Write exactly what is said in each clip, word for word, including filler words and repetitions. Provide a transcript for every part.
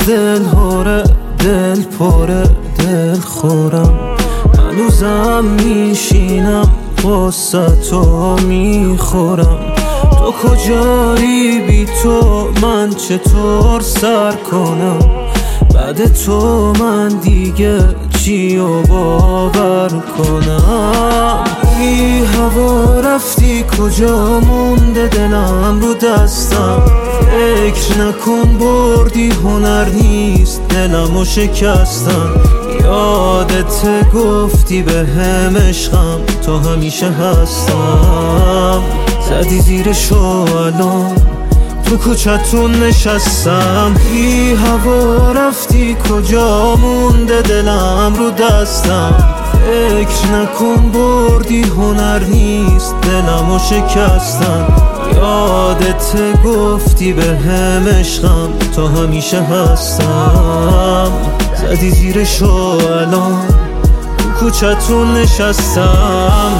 دل هوره دل پره دل خورم، هنوزم میشینم قصتو میخورم. تو کجایی بی تو من چطور سر کنم؟ بعد تو من دیگه چی و باور کنم؟ بی هوا رفتی کجا مونده دلم رو دستم، فکر نکن بردی هنر نیست دلمو شکستم. یادت گفتی به هم عشقم تا همیشه هستم، زدی زیرشو الان تو کوچتون نشستم. بی هوا رفتی کجا مونده دلم رو دستم، فکر نکن بردی هنر نیست دلمو شکستم. یادت گفتی به هم عشقم تا همیشه هستم، زدی زیرشو الان تو کوچتون نشستم.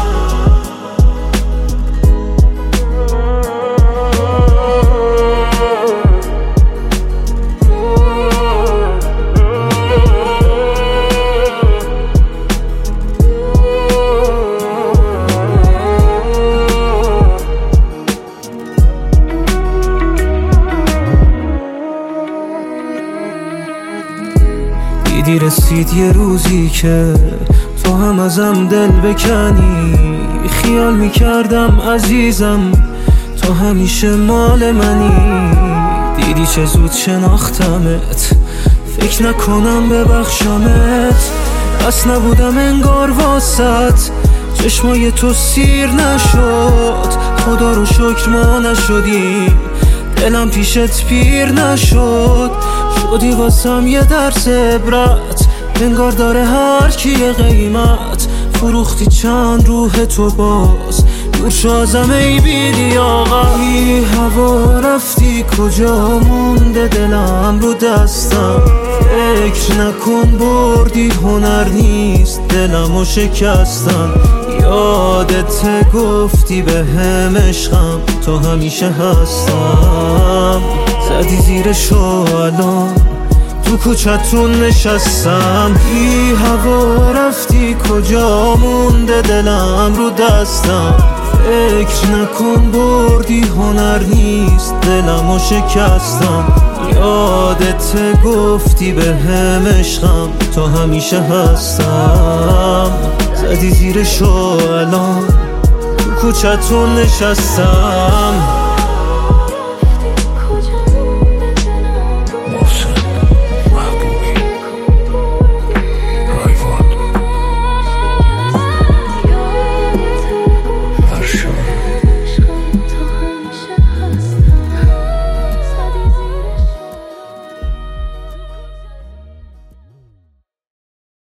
دیدی رسید یه روزی که تو هم ازم دل بکنی، خیال میکردم عزیزم تو همیشه مال منی. دیدی چه زود شناختمت، فکر نکنم ببخشمت، بس نبودم انگار واسط، چشمای تو سیر نشد، خدا رو شکر ما نشدی، دلم پیشت پیر نشد، شدی واسم یه درس عبرت، انگار داره هر کی یه قیمت، فروختی چند روح تو باز، دور شو ازم ای بیدی آقا. بی هوا رفتی کجا مونده دلم رو دستم، فکر نکن بردی هنر نیست دلمو شکستم. یادت گفتی به هم عشقم تا همیشه هستم، زدی زیرشو الان تو کوچتون نشستم. بی هوا رفتی کجا مونده دلم رو دستم، فکر نکن بردی هنر نیست دلمو شکستم. یادت گفتی به هم عشقم تا همیشه هستم، زدی زیرشو الان تو کوچتون نشستم.